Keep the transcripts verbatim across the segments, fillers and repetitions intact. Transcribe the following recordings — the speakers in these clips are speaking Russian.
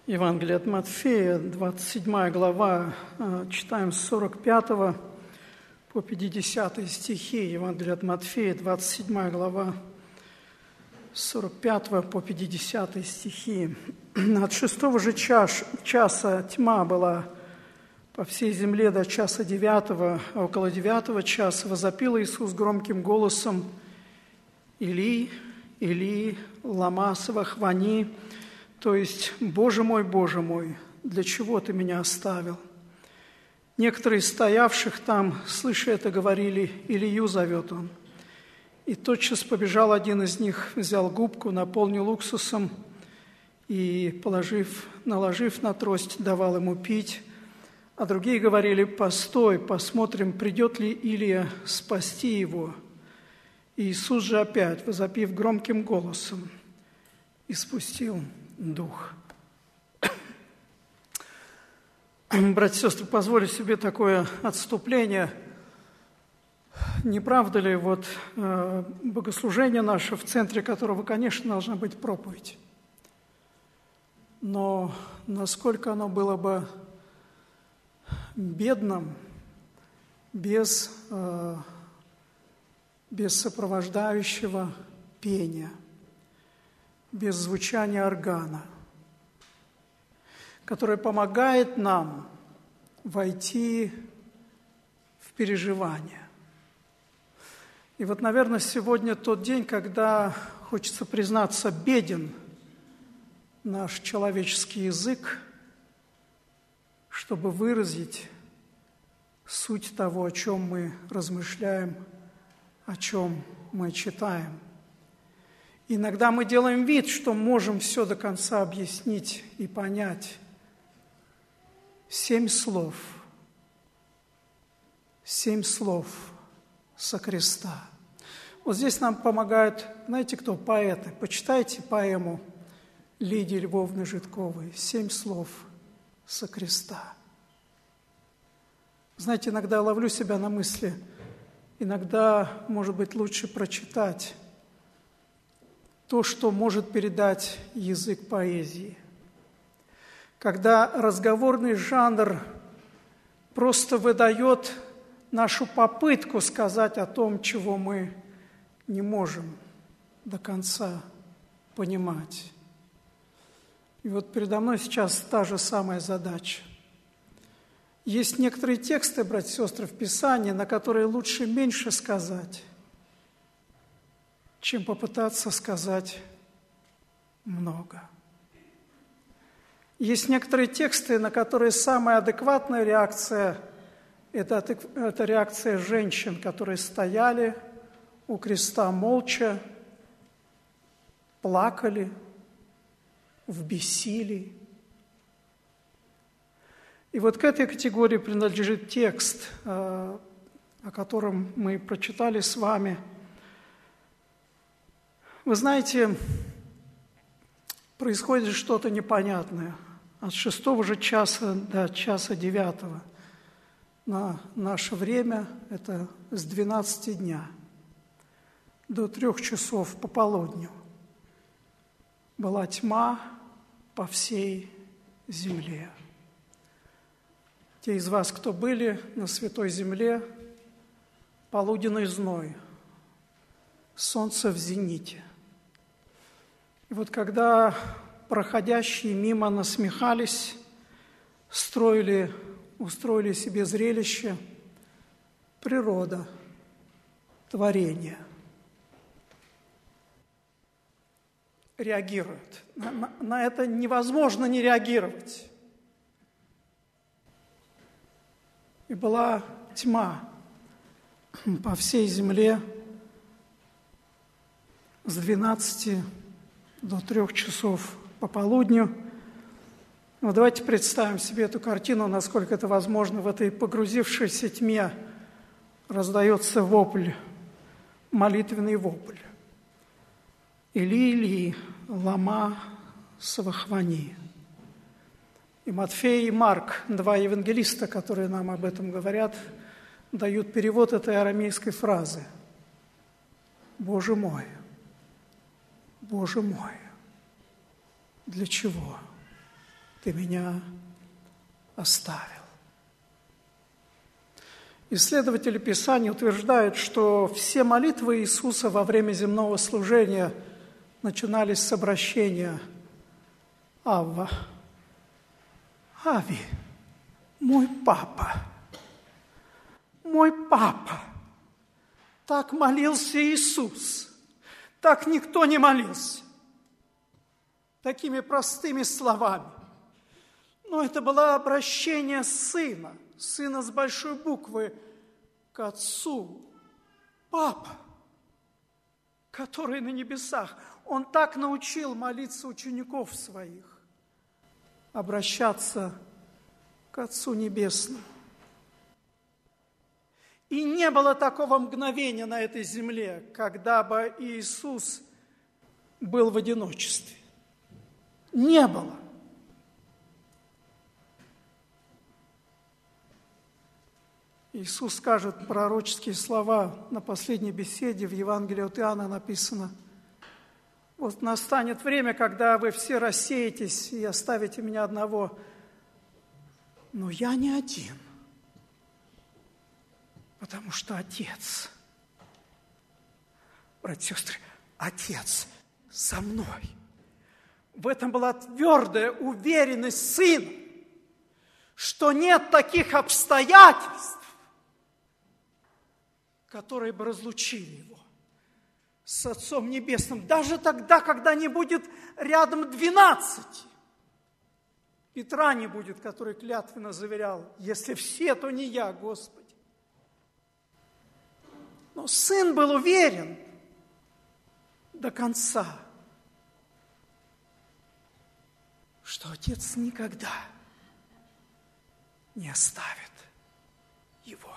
Евангелие от Матфея, двадцать седьмая глава, читаем с сорок пятого по пятидесятый стихи. Евангелие от Матфея, двадцать седьмая глава, с сорок пятого по пятидесятый стихи. «От шестого же час, часа тьма была по всей земле до часа девятого, а около девятого часа возопил Иисус громким голосом: Или, Или, лама савахвани, то есть: Боже мой, Боже мой, для чего ты меня оставил? Некоторые из стоявших там, слыша это, говорили: Илию зовет он. И тотчас побежал один из них, взял губку, наполнил уксусом и, положив, наложив на трость, давал ему пить. А другие говорили: Постой, посмотрим, придет ли Илия спасти его. И Иисус же опять, возопив громким голосом, испустил дух». Братья и сестры, позволю себе такое отступление. Не правда ли, вот э, богослужение наше, в центре которого, конечно, должна быть проповедь, но насколько оно было бы бедным без, э, без сопровождающего пения, без звучания органа, которое помогает нам войти в переживание. И вот, наверное, сегодня тот день, когда, хочется признаться, беден наш человеческий язык, чтобы выразить суть того, о чем мы размышляем, о чем мы читаем. Иногда мы делаем вид, что можем все до конца объяснить и понять. Семь слов, семь слов со креста. Вот здесь нам помогают, знаете кто, поэты. Почитайте поэму Лидии Львовны Житковой «Семь слов со креста». Знаете, иногда ловлю себя на мысли, иногда, может быть, лучше прочитать то, что может передать язык поэзии. Когда разговорный жанр просто выдает нашу попытку сказать о том, чего мы не можем до конца понимать. И вот передо мной сейчас та же самая задача. Есть некоторые тексты, братья и сестры, в Писании, на которые лучше меньше сказать, чем попытаться сказать много. Есть некоторые тексты, на которые самая адекватная реакция – это, это реакция женщин, которые стояли у креста молча, плакали в бессилии. И вот к этой категории принадлежит текст, о котором мы прочитали с вами. Вы знаете, происходит что-то непонятное. От шестого же часа до часа девятого на наше время, это с двенадцати дня до трех часов пополудню, была тьма по всей земле. Те из вас, кто были на Святой Земле, полуденный зной, солнце в зените. И вот когда проходящие мимо насмехались, строили, устроили себе зрелище, природа, творение реагирует. На, на, на это невозможно не реагировать. И была тьма по всей земле с двенадцати до трех часов по полудню. Но давайте представим себе эту картину, насколько это возможно. В этой погрузившейся тьме раздается вопль, молитвенный вопль. Или, Или, лама савахвани. И Матфей, и Марк, два евангелиста, которые нам об этом говорят, дают перевод этой арамейской фразы. Боже мой, Боже мой, для чего? Ты меня оставил. Исследователи Писания утверждают, что все молитвы Иисуса во время земного служения начинались с обращения «Авва, Ави, мой папа, мой папа». Так молился Иисус, так никто не молился, такими простыми словами. Но это было обращение сына, сына с большой буквы, к Отцу, папа, который на небесах. Он так научил молиться учеников своих, обращаться к Отцу Небесному. И не было такого мгновения на этой земле, когда бы Иисус был в одиночестве. Не было. Иисус скажет пророческие слова на последней беседе в Евангелии от Иоанна написано: «Вот настанет время, когда вы все рассеетесь и оставите меня одного, но я не один, потому что Отец, братья и сестры, Отец со мной». В этом была твердая уверенность Сына, что нет таких обстоятельств, которые бы разлучили Его с Отцом Небесным, даже тогда, когда не будет рядом двенадцати. Петра не будет, который клятвенно заверял: «Если все, то не я, Господи». Но Сын был уверен до конца, что Отец никогда не оставит Его.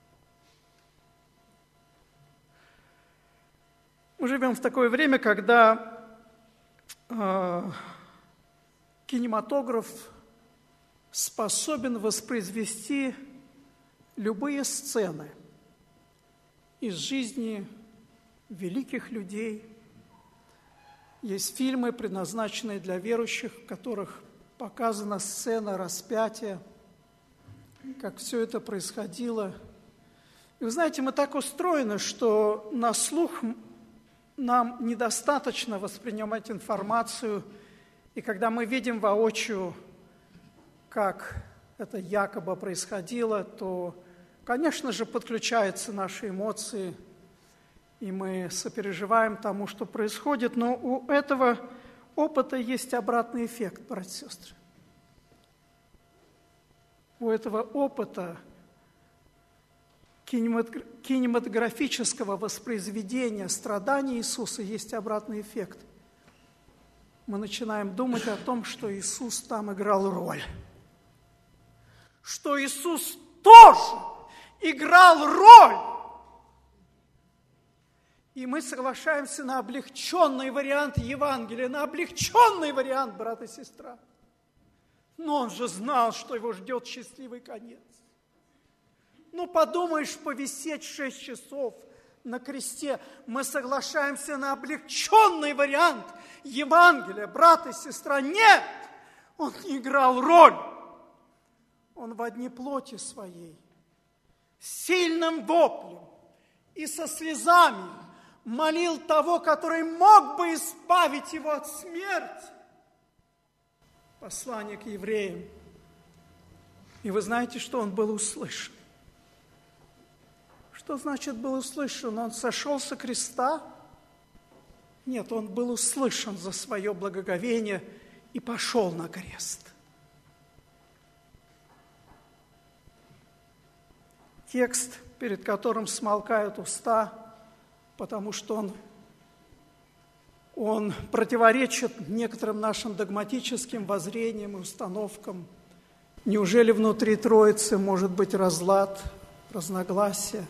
Мы живем в такое время, когда э, кинематограф способен воспроизвести любые сцены из жизни великих людей. Есть фильмы, предназначенные для верующих, в которых показана сцена распятия, как все это происходило. И вы знаете, мы так устроены, что на слух нам недостаточно воспринимать информацию, и когда мы видим воочию, как это якобы происходило, то, конечно же, подключаются наши эмоции, и мы сопереживаем тому, что происходит, но у этого опыта есть обратный эффект, братья и сестры. У этого опыта кинематографического воспроизведения страданий Иисуса есть обратный эффект. Мы начинаем думать о том, что Иисус там играл роль. Что Иисус тоже играл роль. И мы соглашаемся на облегченный вариант Евангелия, на облегченный вариант, брат и сестра. Но он же знал, что его ждет счастливый конец. Ну, подумаешь, повисеть шесть часов на кресте. Мы соглашаемся на облегченный вариант Евангелия, брат и сестра. Нет, он не играл роль. Он в одни плоти своей, сильным воплем и со слезами молил того, который мог бы избавить его от смерти. Послание к евреям. И вы знаете, что он был услышан? Что значит был услышан? Он сошел со креста? Нет, он был услышан за свое благоговение и пошел на крест. Текст, перед которым смолкают уста, потому что он, он противоречит некоторым нашим догматическим воззрениям и установкам. Неужели внутри Троицы может быть разлад, разногласия?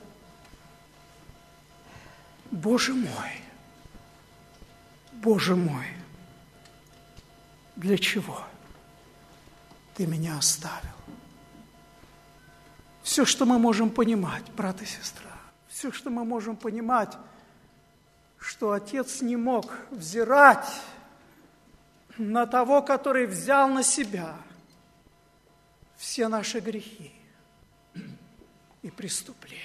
Боже мой, Боже мой, для чего Ты меня оставил? Все, что мы можем понимать, брат и сестра, все, что мы можем понимать, что Отец не мог взирать на того, который взял на себя все наши грехи и преступления.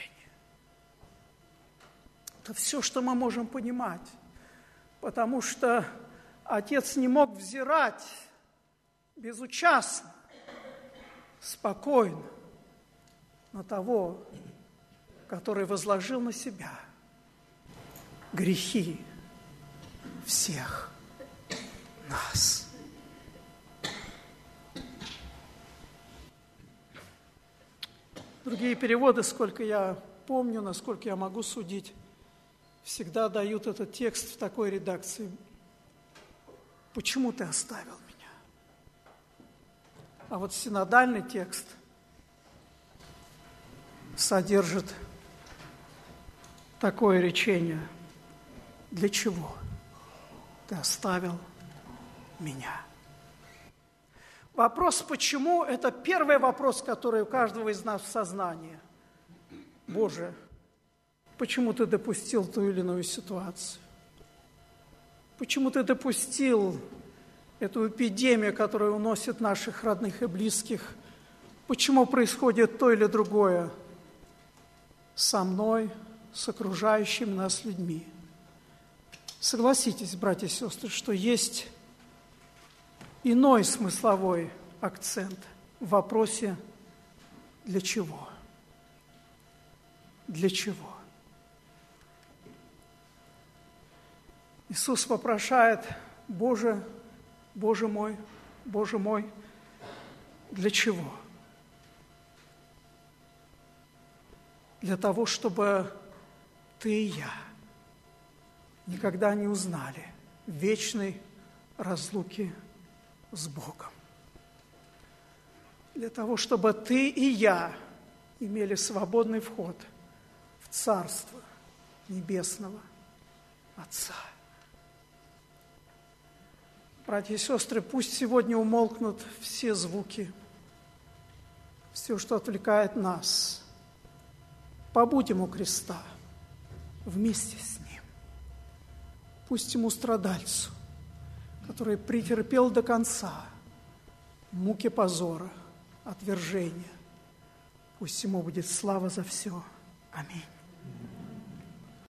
Это все, что мы можем понимать, потому что Отец не мог взирать безучастно, спокойно на того, который возложил на себя грехи всех нас. Другие переводы, сколько я помню, насколько я могу судить, всегда дают этот текст в такой редакции: «Почему ты оставил меня?» А вот синодальный текст содержит такое речение: «Для чего ты оставил меня?» Вопрос «почему» – это первый вопрос, который у каждого из нас в сознании. Боже, почему ты допустил ту или иную ситуацию? Почему ты допустил эту эпидемию, которая уносит наших родных и близких? Почему происходит то или другое со мной, с окружающими нас людьми? Согласитесь, братья и сестры, что есть иной смысловой акцент в вопросе «для чего?». Для чего? Иисус вопрошает: «Боже, Боже мой, Боже мой, для чего?» Для того, чтобы ты и я никогда не узнали вечной разлуки с Богом. Для того, чтобы ты и я имели свободный вход в Царство Небесного Отца. Братья и сестры, пусть сегодня умолкнут все звуки, все, что отвлекает нас. Побудем у креста вместе с Ним. Пусть ему, страдальцу, который претерпел до конца муки позора, отвержения, пусть ему будет слава за все. Аминь.